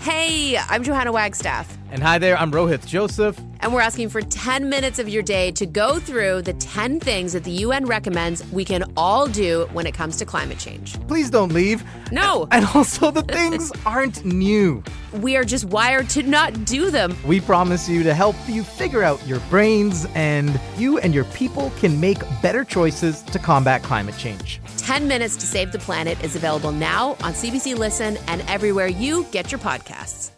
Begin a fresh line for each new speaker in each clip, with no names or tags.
Hey, I'm Johanna Wagstaff.
And hi there, I'm Rohith Joseph.
And we're asking for 10 minutes of your day to go through the 10 things that the UN recommends we can all do when it comes to climate change.
Please don't leave.
No.
And also, the things aren't new.
We are just wired to not do them.
We promise you to help you figure out your brains, and you and your people can make better choices to combat climate change.
10 Minutes to Save the Planet is available now on CBC Listen and everywhere you get your podcasts.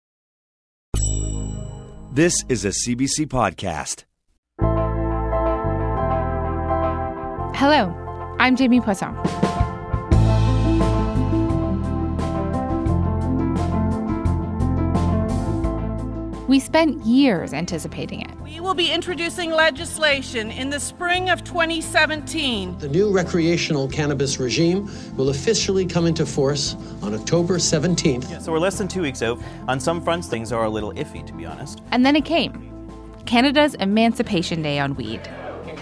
This is a CBC podcast.
Hello, I'm Jamie Poisson. We spent years anticipating it.
We will be introducing legislation in the spring of 2017.
The new recreational cannabis regime will officially come into force on October 17th.
Yeah, so we're less than 2 weeks out. On some fronts, things are a little iffy, to be honest.
And then it came. Canada's Emancipation Day on weed.
The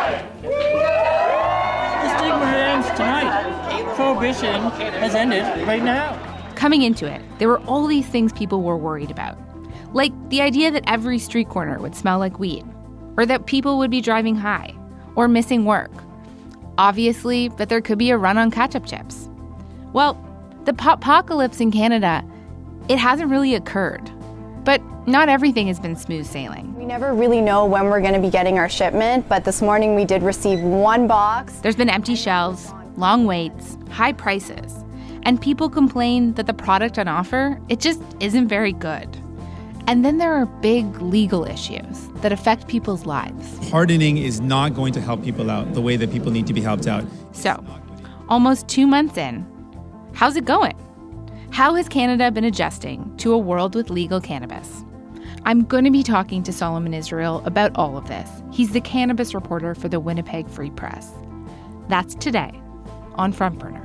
stigma ends tonight. Prohibition has ended right now.
Coming into it, there were all these things people were worried about. Like the idea that every street corner would smell like weed, or that people would be driving high, or missing work. Obviously, that there could be a run on ketchup chips. Well, the poppocalypse in Canada, it hasn't really occurred. But not everything has been smooth sailing.
We never really know when we're going to be getting our shipment, but this morning we did receive one box.
There's been empty shelves, long waits, high prices, and people complain that the product on offer, it just isn't very good. And then there are big legal issues that affect people's lives.
Pardoning is not going to help people out the way that people need to be helped out.
So, almost 2 months in, how's it going? How has Canada been adjusting to a world with legal cannabis? I'm going to be talking to Solomon Israel about all of this. He's the cannabis reporter for the Winnipeg Free Press. That's today on Front Burner.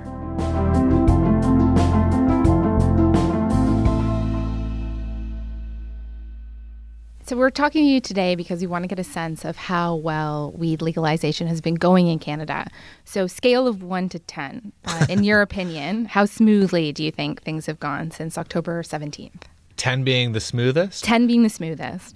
So we're talking to you today because we want to get a sense of how well weed legalization has been going in Canada. So scale of 1 to 10, in your opinion, how smoothly do you think things have gone since October 17th?
10 being the smoothest?
10 being the smoothest.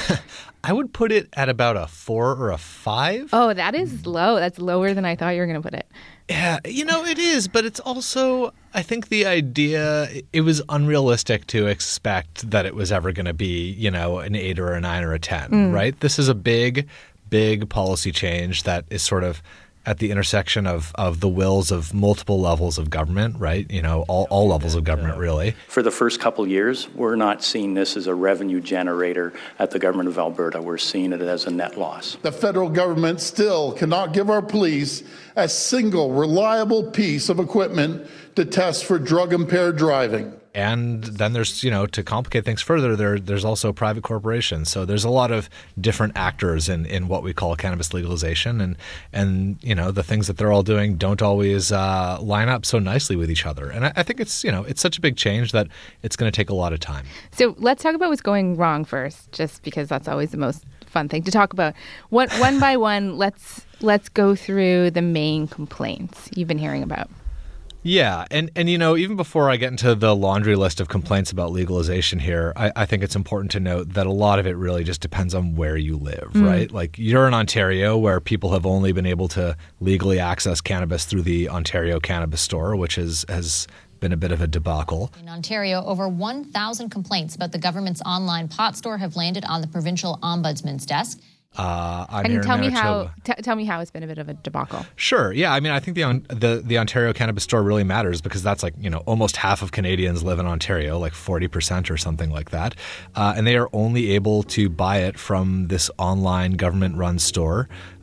I would put it at about a 4 or a 5.
Oh, that is low. That's lower than I thought you were going to put it.
Yeah, it is, but it's also, I think the idea, it was unrealistic to expect that it was ever going to be, an 8 or a 9 or a 10, right? This is a big, big policy change that is sort of at the intersection of the wills of multiple levels of government, right? All levels of government, really.
For the first couple of years, we're not seeing this as a revenue generator at the government of Alberta. We're seeing it as a net loss.
The federal government still cannot give our police a single reliable piece of equipment to test for drug-impaired driving.
And then there's, to complicate things further, there's also private corporations. So there's a lot of different actors in what we call cannabis legalization. And the things that they're all doing don't always line up so nicely with each other. And I think it's such a big change that it's going to take a lot of time.
So let's talk about what's going wrong first, just because that's always the most fun thing to talk about. One by one, let's go through the main complaints you've been hearing about.
Yeah. And even before I get into the laundry list of complaints about legalization here, I think it's important to note that a lot of it really just depends on where you live, right? Like you're in Ontario, where people have only been able to legally access cannabis through the Ontario Cannabis Store, which has been a bit of a debacle.
In Ontario, over 1,000 complaints about the government's online pot store have landed on the provincial ombudsman's desk.
And tell me how it's been a bit of a debacle.
Sure. Yeah. I mean, I think the Ontario Cannabis Store really matters because that's almost half of Canadians live in Ontario, like 40% or something like that. And they are only able to buy it from this online government-run store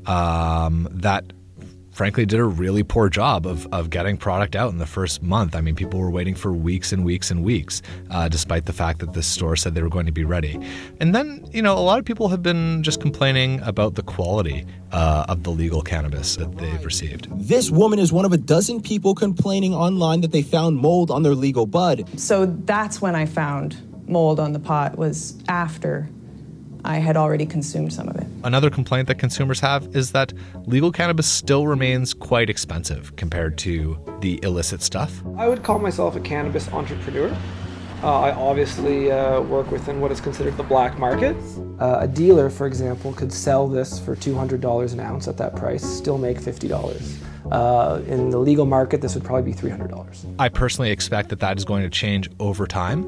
that frankly did a really poor job of getting product out in the first month. I mean, people were waiting for weeks and weeks and weeks, despite the fact that this store said they were going to be ready. And then, a lot of people have been just complaining about the quality of the legal cannabis that they've received.
This woman is one of a dozen people complaining online that they found mold on their legal bud.
So that's when I found mold on the pot, was after I had already consumed some of it.
Another complaint that consumers have is that legal cannabis still remains quite expensive compared to the illicit stuff.
I would call myself a cannabis entrepreneur. I obviously work within what is considered the black market. A dealer, for example, could sell this for $200 an ounce at that price, still make $50. In the legal market, this would probably be $300.
I personally expect that that is going to change over time.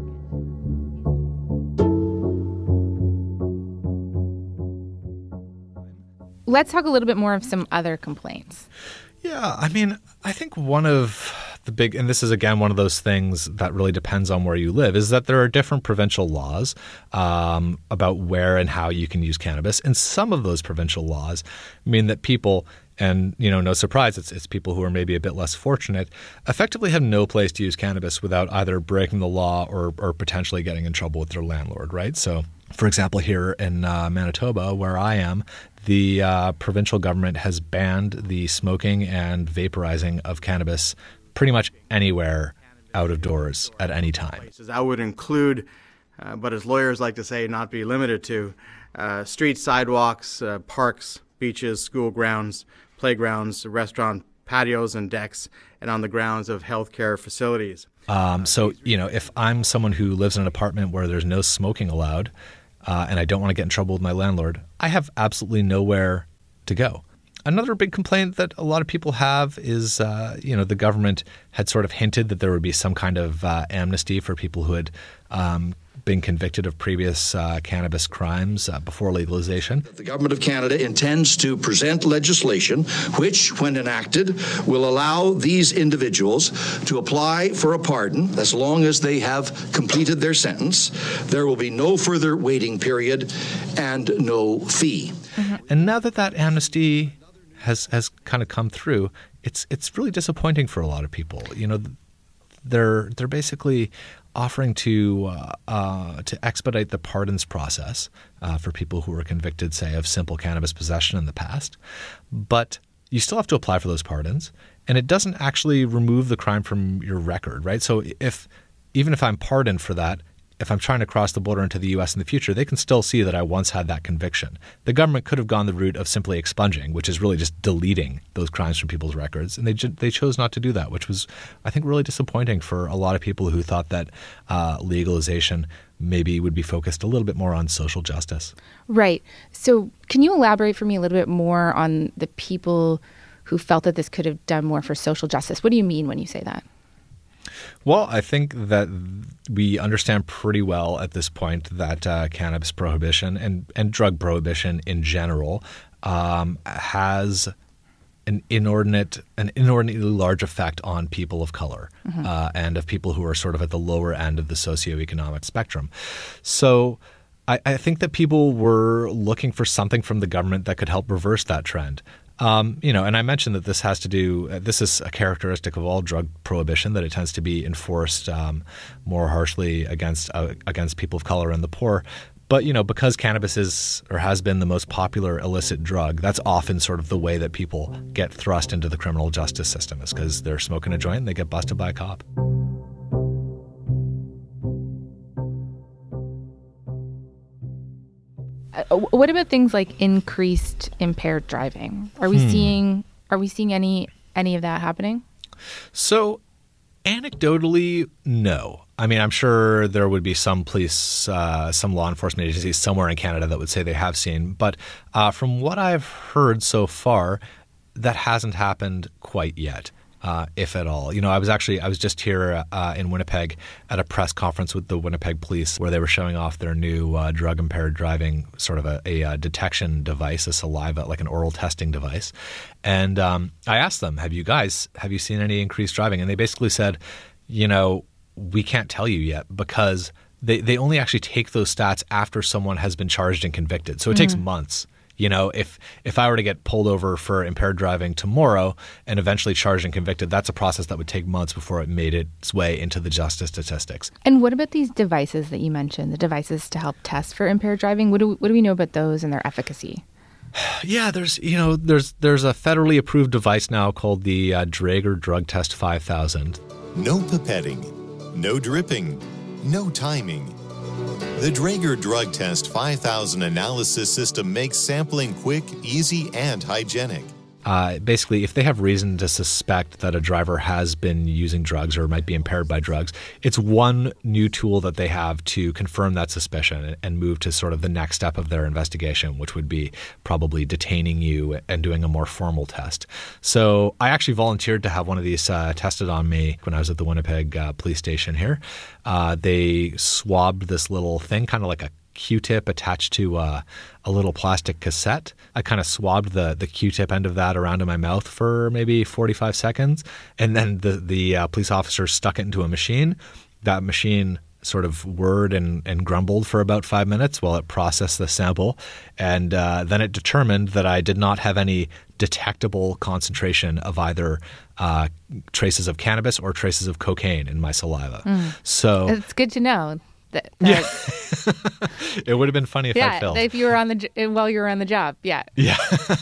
Let's talk a little bit more of some other complaints.
Yeah, I mean, I think one of the big, and this is again one of those things that really depends on where you live, is that there are different provincial laws about where and how you can use cannabis. And some of those provincial laws mean that people, and no surprise, it's people who are maybe a bit less fortunate, effectively have no place to use cannabis without either breaking the law or potentially getting in trouble with their landlord, right? So, for example, here in Manitoba, where I am, the provincial government has banned the smoking and vaporizing of cannabis pretty much anywhere out of doors at any time.
That would include, but as lawyers like to say, not be limited to, streets, sidewalks, parks, beaches, school grounds, playgrounds, restaurant patios and decks, and on the grounds of healthcare facilities.
So, if I'm someone who lives in an apartment where there's no smoking allowed, and I don't want to get in trouble with my landlord, I have absolutely nowhere to go. Another big complaint that a lot of people have is, the government had sort of hinted that there would be some kind of amnesty for people who had been convicted of previous cannabis crimes before legalization.
The Government of Canada intends to present legislation which, when enacted, will allow these individuals to apply for a pardon as long as they have completed their sentence. There will be no further waiting period and no fee.
Mm-hmm. And now that that amnesty has kind of come through, it's really disappointing for a lot of people. They're basically offering to expedite the pardons process for people who were convicted, say, of simple cannabis possession in the past. But you still have to apply for those pardons, and it doesn't actually remove the crime from your record, right? So even if I'm pardoned for that, if I'm trying to cross the border into the U.S. in the future, they can still see that I once had that conviction. The government could have gone the route of simply expunging, which is really just deleting those crimes from people's records. And they chose not to do that, which was, I think, really disappointing for a lot of people who thought that legalization maybe would be focused a little bit more on social justice.
Right. So can you elaborate for me a little bit more on the people who felt that this could have done more for social justice? What do you mean when you say that?
Well, I think that we understand pretty well at this point that cannabis prohibition and drug prohibition in general has an inordinately large effect on people of color and of people who are sort of at the lower end of the socioeconomic spectrum. So I think that people were looking for something from the government that could help reverse that trend. And I mentioned that this is a characteristic of all drug prohibition, that it tends to be enforced more harshly against people of color and the poor. But, because cannabis is or has been the most popular illicit drug, that's often sort of the way that people get thrust into the criminal justice system, is because they're smoking a joint and they get busted by a cop.
What about things like increased impaired driving? Are we seeing any of that happening?
So, anecdotally, no. I mean, I'm sure there would be some police, some law enforcement agencies somewhere in Canada that would say they have seen. But from what I've heard so far, that hasn't happened quite yet. If at all. I was just here in Winnipeg at a press conference with the Winnipeg Police where they were showing off their new drug-impaired driving sort of a detection device, a saliva, like an oral testing device. And I asked them, have you seen any increased driving? And they basically said, we can't tell you yet because they only actually take those stats after someone has been charged and convicted. So it takes months. If I were to get pulled over for impaired driving tomorrow and eventually charged and convicted, that's a process that would take months before it made its way into the justice statistics.
And what about these devices that you mentioned, the devices to help test for impaired driving? What do we know about those and their efficacy?
Yeah, there's a federally approved device now called the Draeger Drug Test 5000.
No pipetting, no dripping, no timing. The Draeger Drug Test 5000 analysis system makes sampling quick, easy, and hygienic.
basically, if they have reason to suspect that a driver has been using drugs or might be impaired by drugs, it's one new tool that they have to confirm that suspicion and move to sort of the next step of their investigation, which would be probably detaining you and doing a more formal test. So I actually volunteered to have one of these tested on me when I was at the Winnipeg police station here. They swabbed this little thing, kind of like a Q-tip attached to a little plastic cassette. I kind of swabbed the Q-tip end of that around in my mouth for maybe 45 seconds. And then the police officer stuck it into a machine. That machine sort of whirred and grumbled for about 5 minutes while it processed the sample. And then it determined that I did not have any detectable concentration of either traces of cannabis or traces of cocaine in my saliva. So
it's good to know.
Yeah. It would have been funny if I failed.
If you were while you were on the job. Yeah.
Yeah.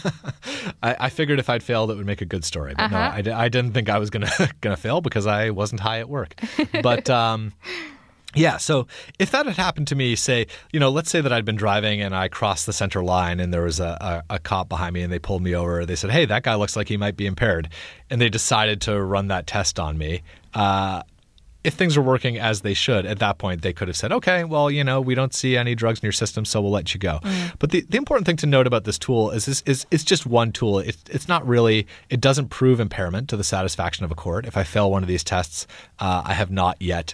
I figured if I'd failed, it would make a good story. But no, I didn't think I was gonna fail because I wasn't high at work. But yeah, so if that had happened to me, say, let's say that I'd been driving and I crossed the center line and there was a cop behind me and they pulled me over. They said, hey, that guy looks like he might be impaired. And they decided to run that test on me. If things were working as they should, at that point, they could have said, okay, well, we don't see any drugs in your system, so we'll let you go. But the important thing to note about this tool is it's just one tool. It's not really – it doesn't prove impairment to the satisfaction of a court. If I fail one of these tests, I have not yet,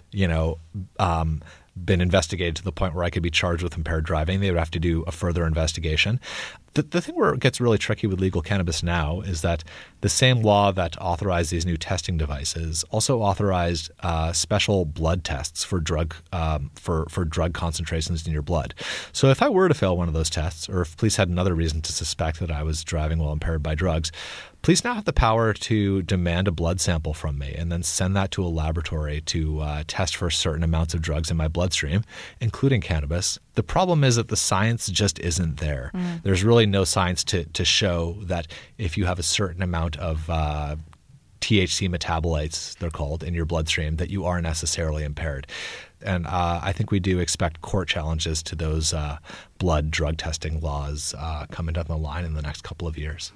been investigated to the point where I could be charged with impaired driving. They would have to do a further investigation. The thing where it gets really tricky with legal cannabis now is that the same law that authorized these new testing devices also authorized special blood tests for drug concentrations in your blood. So if I were to fail one of those tests, or if police had another reason to suspect that I was driving while impaired by drugs, police now have the power to demand a blood sample from me and then send that to a laboratory to test for certain amounts of drugs in my bloodstream, including cannabis. The problem is that the science just isn't there. There's really no science to show that if you have a certain amount of THC metabolites, they're called, in your bloodstream, that you are necessarily impaired. And I think we do expect court challenges to those blood drug testing laws coming down the line in the next couple of years.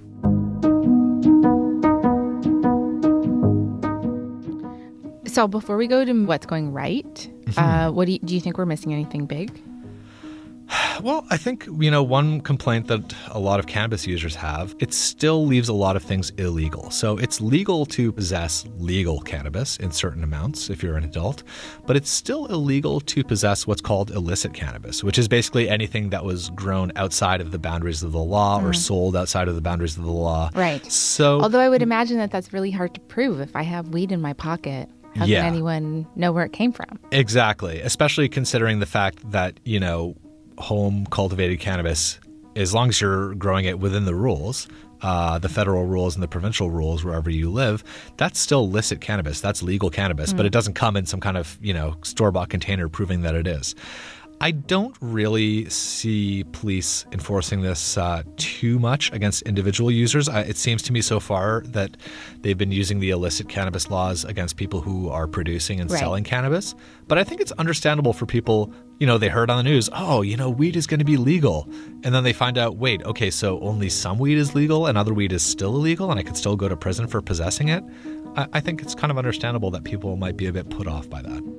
So before we go to what's going right, what do you think we're missing anything big?
Well, I think, one complaint that a lot of cannabis users have, it still leaves a lot of things illegal. So it's legal to possess legal cannabis in certain amounts if you're an adult, but it's still illegal to possess what's called illicit cannabis, which is basically anything that was grown outside of the boundaries of the law or sold outside of the boundaries of the law.
Right.
So,
although I would imagine that that's really hard to prove. If I have weed in my pocket, how can anyone know where it came from?
Exactly, especially considering the fact that, home cultivated cannabis, as long as you're growing it within the rules, the federal rules and the provincial rules wherever you live, that's still illicit cannabis. That's legal cannabis, but it doesn't come in some kind of, store-bought container proving that it is. I don't really see police enforcing this too much against individual users. It seems to me so far that they've been using the illicit cannabis laws against people who are producing and selling cannabis. But I think it's understandable for people, they heard on the news, weed is going to be legal. And then they find out, wait, okay, so only some weed is legal and other weed is still illegal and I could still go to prison for possessing it? I think it's kind of understandable that people might be a bit put off by that.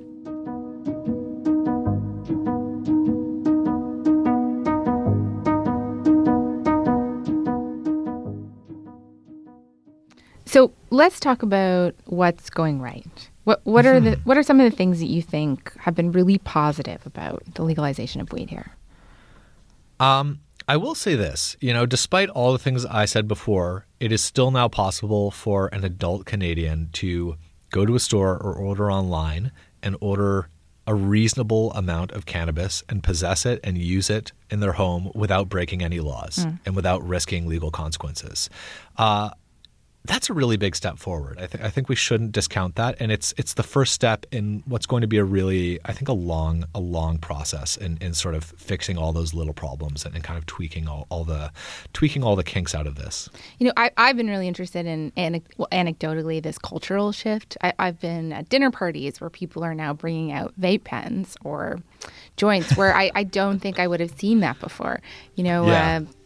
So let's talk about what's going right. What are some of the things that you think have been really positive about the legalization of weed here?
I will say this, despite all the things I said before, it is still now possible for an adult Canadian to go to a store or order online and order a reasonable amount of cannabis and possess it and use it in their home without breaking any laws and without risking legal consequences. That's a really big step forward. I think we shouldn't discount that, and it's the first step in what's going to be a really, I think, a long process in sort of fixing all those little problems and kind of tweaking all the kinks out of this.
I've been really interested in anecdotally this cultural shift. I've been at dinner parties where people are now bringing out vape pens or joints where I don't think I would have seen that before.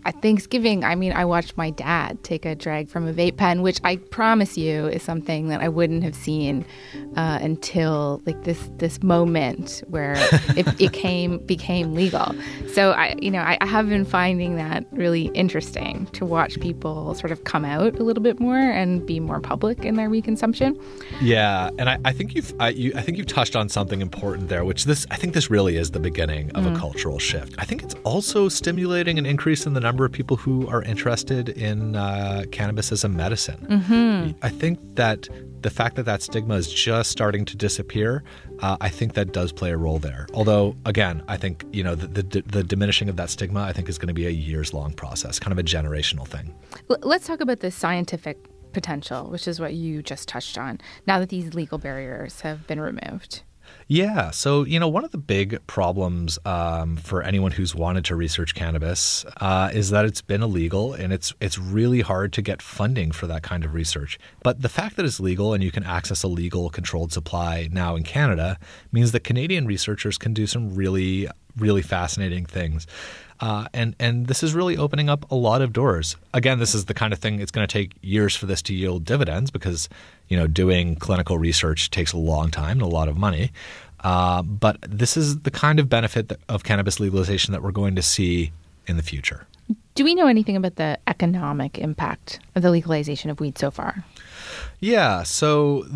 at Thanksgiving, I watched my dad take a drag from a vape pen, which I promise you is something that I wouldn't have seen until like this moment where it became legal. So I have been finding that really interesting to watch people sort of come out a little bit more and be more public in their weed consumption.
Yeah, and I think you've touched on something important there, which I think this really is the beginning of a cultural shift. I think it's also stimulating an increase in the number of people who are interested in cannabis as a medicine.
Mm-hmm.
I think that the fact that stigma is just starting to disappear, I think that does play a role there. Although, again, I think the diminishing of that stigma, I think, is going to be a years-long process, kind of a generational thing.
Let's talk about the scientific potential, which is what you just touched on, now that these legal barriers have been removed.
Yeah. So, one of the big problems for anyone who's wanted to research cannabis is that it's been illegal, and it's really hard to get funding for that kind of research. But the fact that it's legal and you can access a legal controlled supply now in Canada means that Canadian researchers can do some really, really fascinating things. And this is really opening up a lot of doors. Again, this is the kind of thing, it's going to take years for this to yield dividends because, doing clinical research takes a long time and a lot of money. But this is the kind of benefit of cannabis legalization that we're going to see in the future.
Do we know anything about the economic impact of the legalization of weed so far?
Yeah, so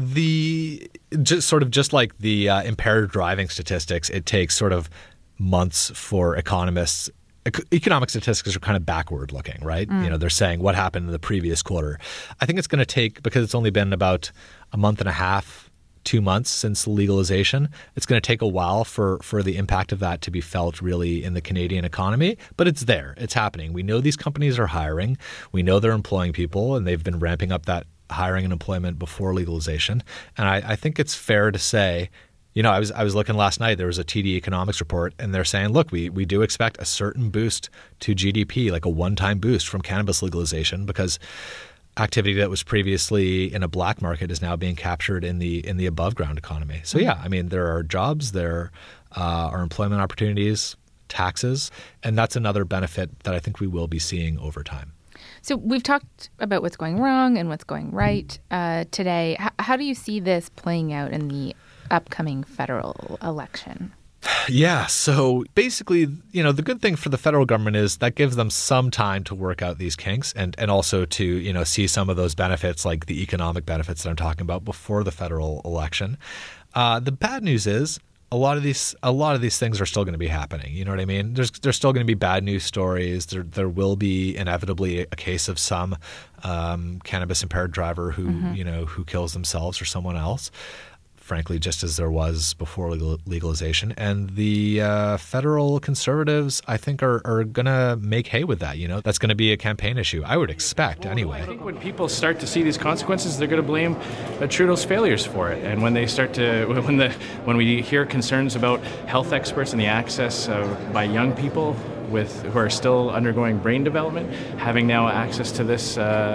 just like the impaired driving statistics, it takes sort of months for economists. Economic statistics are kind of backward looking, right? They're saying what happened in the previous quarter. I think it's going to take, because it's only been about a month and a half, 2 months since legalization, it's going to take a while for the impact of that to be felt really in the Canadian economy. But it's there. It's happening. We know these companies are hiring. We know they're employing people, and they've been ramping up that hiring and employment before legalization. And I think it's fair to say, I was looking last night, there was a TD Economics report, and they're saying, look, we do expect a certain boost to GDP, like a one-time boost from cannabis legalization, because activity that was previously in a black market is now being captured in the above ground economy. So yeah, there are jobs, there are employment opportunities, taxes, and that's another benefit that I think we will be seeing over time.
So we've talked about what's going wrong and what's going right today. How do you see this playing out in the upcoming federal election?
Yeah. So basically, the good thing for the federal government is that gives them some time to work out these kinks and also to, see some of those benefits, like the economic benefits that I'm talking about, before the federal election. The bad news is a lot of these things are still going to be happening. You know what I mean? There's still going to be bad news stories. There will be inevitably a case of some cannabis impaired driver who who kills themselves or someone else. Frankly, just as there was before legalization. And the federal conservatives, I think, are going to make hay with that. That's going to be a campaign issue, I would expect, anyway.
I think when people start to see these consequences, they're going to blame Trudeau's failures for it. And when they start to, when we hear concerns about health experts and the access by young people who are still undergoing brain development, having now access to this,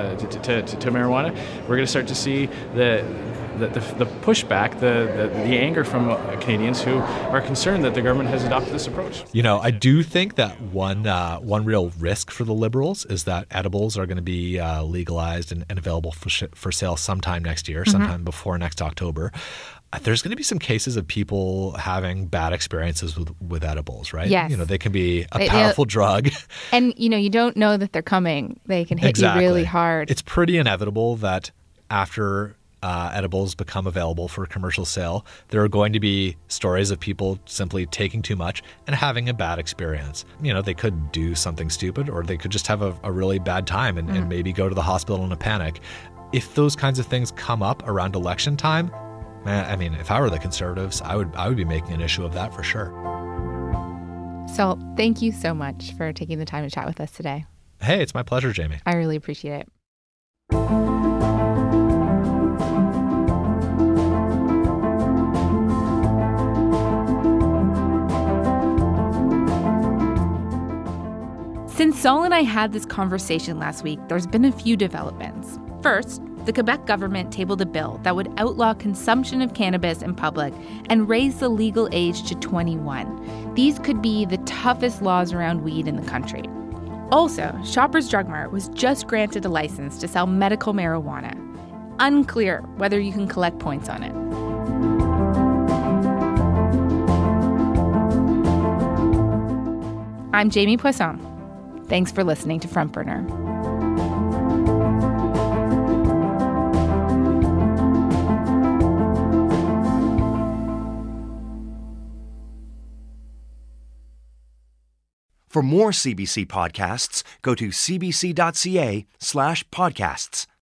to marijuana, we're going to start to see the pushback, the anger from Canadians who are concerned that the government has adopted this approach.
I do think that one real risk for the Liberals is that edibles are going to be legalized and available for sale sometime next year, sometime before next October. There's going to be some cases of people having bad experiences with edibles, right?
Yes.
They can be a powerful drug.
And, you don't know that they're coming. They can hit you really hard.
It's pretty inevitable that after edibles become available for commercial sale, there are going to be stories of people simply taking too much and having a bad experience. They could do something stupid, or they could just have a really bad time and maybe go to the hospital in a panic. If those kinds of things come up around election time, if I were the Conservatives, I would be making an issue of that for sure.
So thank you so much for taking the time to chat with us today.
Hey, it's my pleasure, Jamie.
I really appreciate it. Since Saul and I had this conversation last week, there's been a few developments. First, the Quebec government tabled a bill that would outlaw consumption of cannabis in public and raise the legal age to 21. These could be the toughest laws around weed in the country. Also, Shoppers Drug Mart was just granted a license to sell medical marijuana. Unclear whether you can collect points on it. I'm Jamie Poisson. Thanks for listening to Front Burner.
For more CBC podcasts, go to cbc.ca/podcasts.